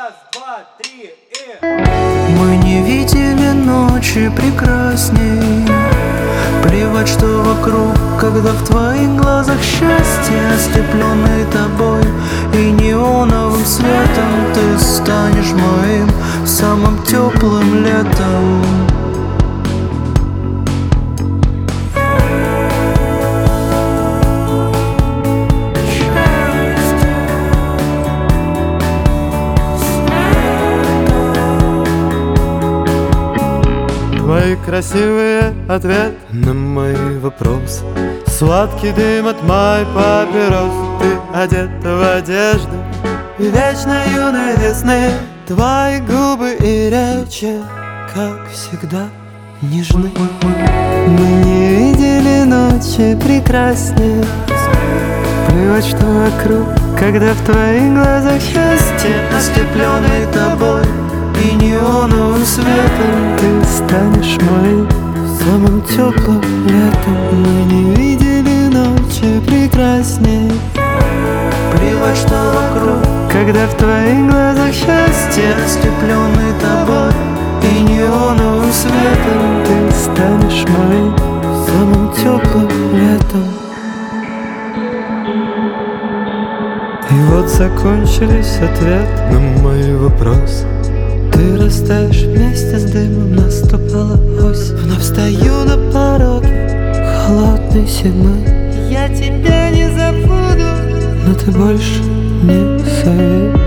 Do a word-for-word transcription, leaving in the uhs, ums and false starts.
Раз, два, три и... Мы не видели ночи прекрасней. Плевать, что вокруг, когда в твоих глазах счастье, ослепленный тобой и неоновым светом, ты станешь моим самым теплым летом. Твои красивые ответы на мои вопросы, сладкий дым от моей папирос. Ты одета в одежду и вечно юной весны. Твои губы и речи, как всегда, нежны. Мы не видели ночи прекраснее. Плевать, что вокруг, когда в твоих глазах счастье, ослепленный тобой и неоновым светом, ты станешь моим самым теплым летом. Мы не видели ночи прекрасней. Плевать, что вокруг, когда в твоих глазах счастье, ослепленный тобой и неоновым светом, ты станешь моим самым теплым летом. И вот закончились ответы на мои вопросы. Ты растаешь вместе с дымом, наступала осень. Вновь стою на пороге холодной зимы. Я тебя не забуду, но ты больше не совет.